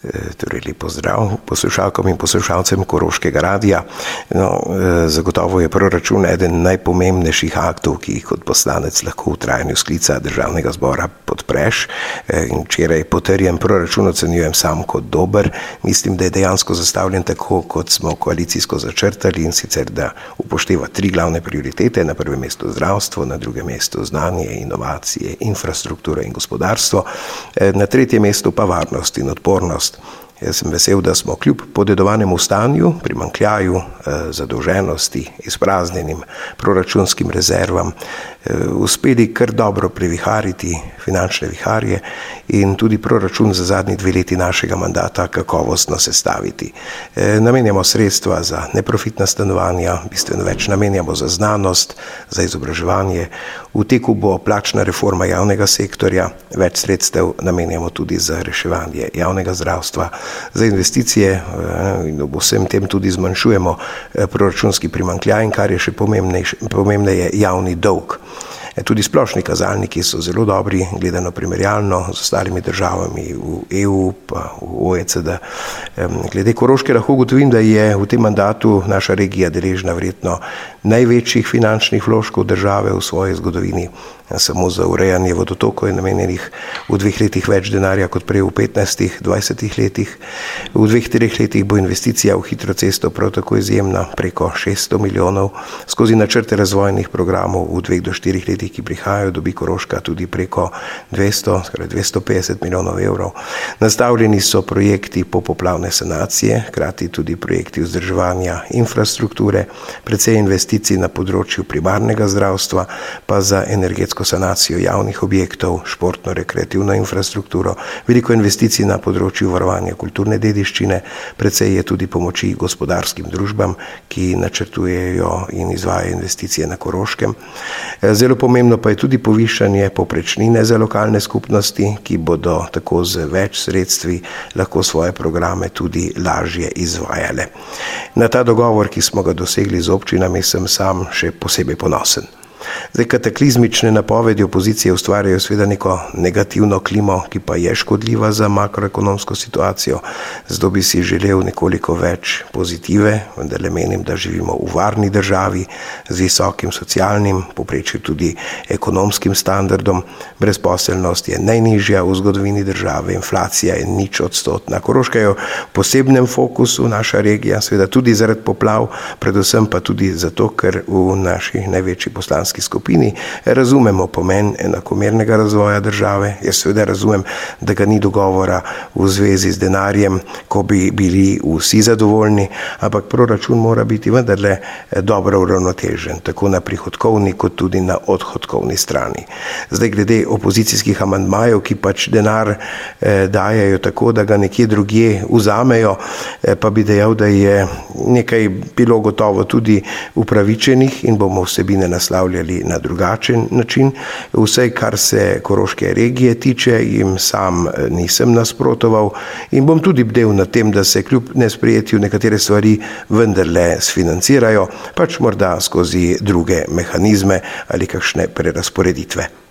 Torej lep pozdrav poslušalkam in poslušalcem Koroškega radia. Zagotovo je proračun eden najpomembnejših aktov, ki jih kot poslanec lahko v trajanju sklica Državnega zbora podpreš. In včeraj potrjen proračun ocenjujem sam kot dober. Mislim, da je dejansko zastavljen tako, kot smo koalicijsko začrtali, in sicer, da upošteva 3 glavne prioritete. Na prvem mestu zdravstvo, na drugem mestu znanje, inovacije, infrastruktura in gospodarstvo, na tretjem mestu pa varnost in odpornost. Jaz sem vesel, da smo kljub podedovanemu stanju, primanjkljaju, zadolženosti, izpraznjenim proračunskim rezervam uspeli kar dobro previhariti finančne viharje in tudi proračun za zadnji 2 leti našega mandata kakovostno sestaviti. Namenjamo sredstva za neprofitna stanovanja, bistveno več namenjamo za znanost, za izobraževanje. V teku bo plačna reforma javnega sektorja, več sredstev namenjamo tudi za reševanje javnega zdravstva, za investicije in ob vsem tem tudi zmanjšujemo proračunski primanjkljaj in kar je še pomembneje, javni dolg. Tudi splošni kazalniki so zelo dobri, gledano primerjalno z ostalimi državami v EU pa v OECD. Glede Koroške lahko ugotovim, da je v tem mandatu naša regija deležna verjetno največjih finančnih vložkov države v svoji zgodovini. Samo za urejanje vodotokov je namenjenih v 2 letih več denarja kot prej v 15-20 letih. V 2-3 letih bo investicija v hitro cesto prav tako izjemna, preko 600 milijonov. Skozi načrte razvojnih programov v 2 do 4 letih, ki prihajajo, dobi Koroška tudi preko 250 milijonov evrov. Nastavljeni so projekti popoplavne sanacije, hkrati tudi projekti vzdrževanja infrastrukture, precej investicij na področju primarnega zdravstva, pa za energetsko sanacijo javnih objektov, športno-rekreativno infrastrukturo, veliko investicij na področju varovanja kulturne dediščine, precej je tudi pomoči gospodarskim družbam, ki načrtujejo in izvajajo investicije na Koroškem. Zelo pomembno pa je tudi povišanje povprečnine za lokalne skupnosti, ki bodo tako z več sredstvi lahko svoje programe tudi lažje izvajale. Na ta dogovor, ki smo ga dosegli z občinami, sem sam še posebej ponosen. Kataklizmične napovedi opozicije ustvarjajo seveda neko negativno klimo, ki pa je škodljiva za makroekonomsko situacijo. Zato bi si želel nekoliko več pozitive, vendar le menim, da živimo v varni državi z visokim socialnim, povprečju tudi ekonomskim standardom. Brezposelnost je najnižja v zgodovini države, inflacija je 0%. Koroška je v posebnem fokusu, naša regija, seveda tudi zaradi poplav, predvsem pa tudi zato, ker v naši največji poslanski skupini razumemo pomen enakomernega razvoja države. Jaz seveda razumem, da ga ni dogovora v zvezi z denarjem, ko bi bili vsi zadovoljni, ampak proračun mora biti vendarle dobro uravnotežen, tako na prihodkovni kot tudi na odhodkovni strani. Zdaj glede opozicijskih amandmajev, ki pač denar dajajo tako, da ga nekje drugje vzamejo, pa bi dejal, da je nekaj bilo gotovo tudi upravičenih in bomo vsebine naslavljali na drugačen način. Vse, kar se Koroške regije tiče, jim sam nisem nasprotoval in bom tudi bdel nad tem, da se kljub nesprejetju nekatere stvari vendarle sfinancirajo, pač morda skozi druge mehanizme ali kakšne prerazporeditve.